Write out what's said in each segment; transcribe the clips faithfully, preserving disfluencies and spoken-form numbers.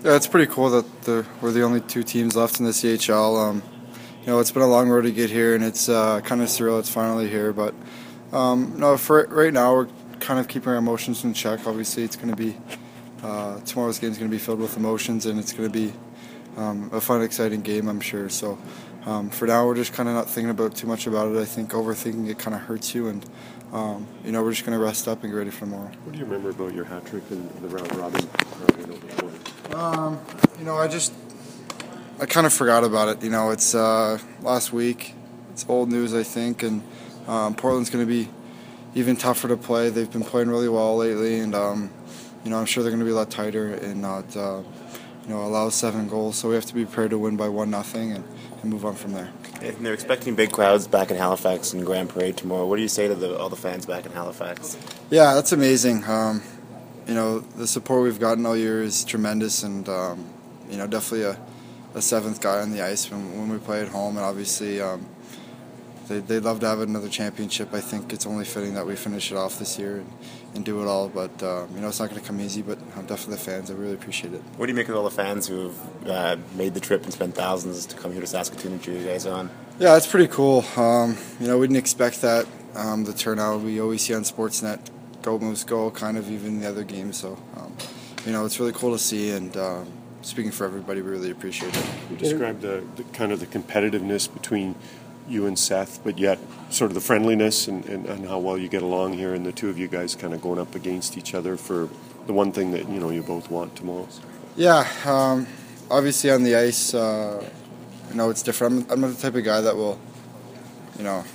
Yeah, it's pretty cool that the, we're the only two teams left in the C H L. Um, you know, it's been a long road to get here, and it's uh, kind of surreal it's finally here. But um, no, for right now, we're kind of keeping our emotions in check. Obviously, it's going to be uh, tomorrow's game is going to be filled with emotions, and it's going to be um, a fun, exciting game, I'm sure. So um, for now, we're just kind of not thinking about too much about it. I think overthinking it kind of hurts you, and um, you know, we're just going to rest up and get ready for tomorrow. What do you remember about your hat trick in the round robin? Um, you know, I just I kind of forgot about it. You know, it's uh, last week. It's old news, I think, and um, Portland's going to be even tougher to play. They've been playing really well lately, and um, you know, I'm sure they're going to be a lot tighter and not uh, you know allow seven goals. So we have to be prepared to win by one nothing and, and move on from there. And they're expecting big crowds back in Halifax and Grand Parade tomorrow. What do you say to the, all the fans back in Halifax? Yeah, that's amazing. Um, you know, the support we've gotten all year is tremendous, and um, you know, definitely a, a seventh guy on the ice when, when we play at home, and obviously um, they, they'd love to have another championship. I think it's only fitting that we finish it off this year and, and do it all, but um, you know, it's not going to come easy, but I'm definitely the fans. I really appreciate it. What do you make of all the fans who have uh, made the trip and spent thousands to come here to Saskatoon and cheer you guys on? Yeah, it's pretty cool. Um, you know, we didn't expect that, um, the turnout we always see on Sportsnet. Go Moose Go, kind of even the other games. So, um, you know, it's really cool to see, and um, speaking for everybody, we really appreciate it. You described the, the kind of the competitiveness between you and Seth, but yet sort of the friendliness and, and, and how well you get along here, and the two of you guys kind of going up against each other for the one thing that, you know, you both want tomorrow. Yeah, um, obviously on the ice, uh, you know, it's different. I'm, I'm not the type of guy that will, you know,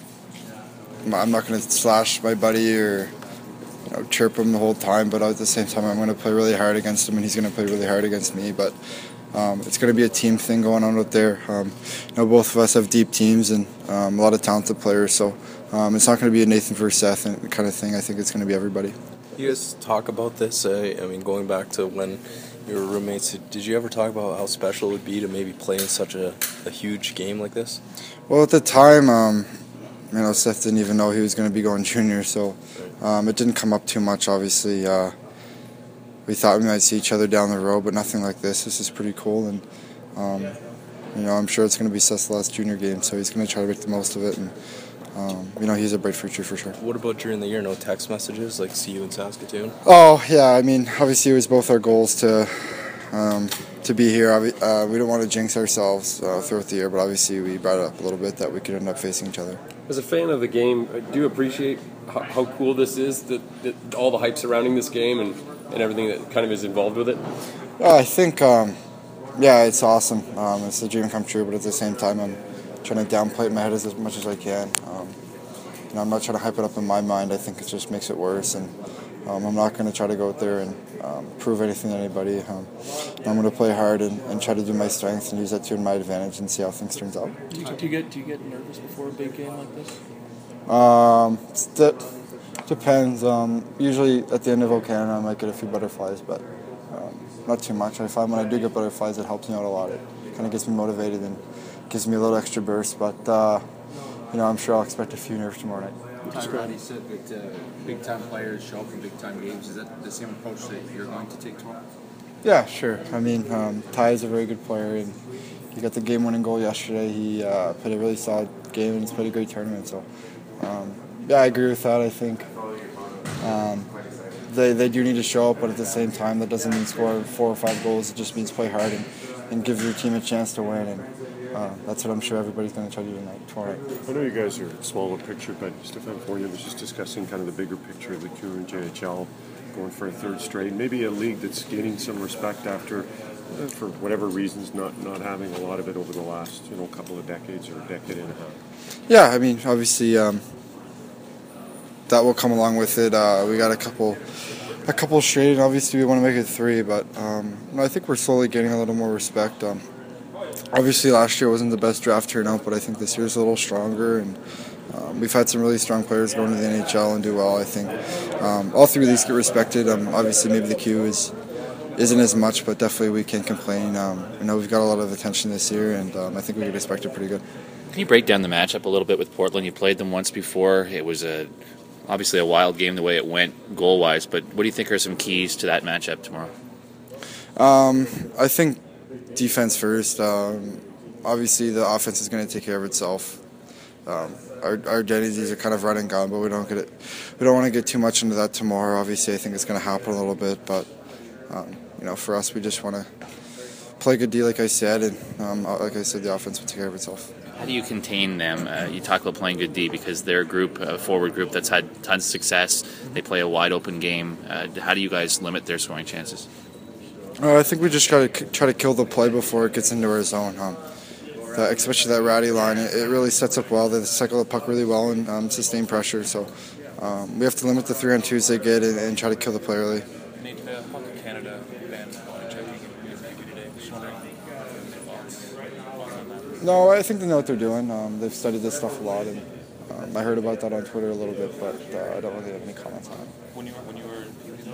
I'm not going to slash my buddy or, you know, chirp him the whole time, but at the same time, I'm going to play really hard against him, and he's going to play really hard against me. But um, it's going to be a team thing going on out there. Um, you know, both of us have deep teams and um, a lot of talented players, so um, it's not going to be a Nathan versus Seth kind of thing. I think it's going to be everybody. You guys talk about this. Uh, I mean, going back to when you were roommates, did you ever talk about how special it would be to maybe play in such a, a huge game like this? Well, at the time, um, you know, Seth didn't even know he was going to be going junior, so um, it didn't come up too much, obviously. Uh, we thought we might see each other down the road, but nothing like this. This is pretty cool, and, um, you know, I'm sure it's going to be Seth's last junior game, so he's going to try to make the most of it, and, um, you know, he's a bright future for sure. What about during the year? No text messages, like see you in Saskatoon? Oh, yeah, I mean, obviously it was both our goals to um, to be here. Uh, we don't want to jinx ourselves uh, throughout the year, but obviously we brought it up a little bit that we could end up facing each other. As a fan of the game, do you appreciate how, how cool this is, that, that all the hype surrounding this game and, and everything that kind of is involved with it? Uh, I think, um, yeah, it's awesome. Um, it's a dream come true, but at the same time, I'm trying to downplay it in my head as, as much as I can. Um, you know, I'm not trying to hype it up in my mind. I think it just makes it worse, and um, I'm not going to try to go out there and um, prove anything to anybody. Um, I'm going to play hard and, and try to do my strengths and use that to my advantage and see how things turns out. Do you, do you get do you get nervous before a big game like this? Um, it depends. Um, usually at the end of O'Connor, I might get a few butterflies, but um, not too much. I find when I do get butterflies, it helps me out a lot. It kind of gets me motivated and gives me a little extra burst. But uh, you know, I'm sure I'll expect a few nerves tomorrow night. Roddy said that uh, big-time players show up in big-time games. Is that the same approach that you're going to take tomorrow? Yeah, sure. I mean, um, Ty is a very good player, and he got the game-winning goal yesterday. He uh, played a really solid game, and he's played a great tournament. So, um, yeah, I agree with that. I think um, they they do need to show up, but at the same time, that doesn't mean score four or five goals. It just means play hard and, and give your team a chance to win. And uh, that's what I'm sure everybody's going to try to do tonight, tomorrow night. I know you guys are smaller picture, but Stefan Fournier was just discussing kind of the bigger picture of the Q and J H L, going for a third straight, maybe a league that's gaining some respect after, uh, for whatever reasons, not, not having a lot of it over the last, you know, couple of decades or a decade and a half. Yeah, I mean, obviously um, that will come along with it. Uh, we got a couple, a couple straight, and obviously we want to make it three. But um, no, I think we're slowly getting a little more respect. Um, obviously, last year wasn't the best draft turnout, but I think this year's a little stronger, and um, we've had some really strong players going to the N H L and do well. I think um, all three of these get respected. Um, obviously, maybe the Q is isn't as much, but definitely we can't complain. Um, you know, we've got a lot of attention this year, and um, I think we get respected pretty good. Can you break down the matchup a little bit with Portland? You played them once before. It was a obviously a wild game the way it went goal-wise, but what do you think are some keys to that matchup tomorrow? Um, I think defense first. Um, obviously, the offense is going to take care of itself. Um, our, our identities are kind of run and gun, but we don't get it. We don't want to get too much into that tomorrow. Obviously, I think it's going to happen a little bit, but um, you know, for us, we just want to play good D, like I said, and um, like I said, the offense will take care of itself. How do you contain them? Uh, you talk about playing good D because they're a group, a forward group that's had tons of success. They play a wide open game. Uh, how do you guys limit their scoring chances? Uh, I think we just got to try to kill the play before it gets into our zone. Um, that, especially that ratty line, it, it really sets up well. They cycle the puck really well and um, sustain pressure. So um, we have to limit the three on twos they get and, and try to kill the play early. Nate, the Hockey Canada band checking you today. Just wondering No, I think they know what they're doing. Um, they've studied this stuff a lot, and um, I heard about that on Twitter a little bit, but uh, I don't really have any comments on it. when you were when you were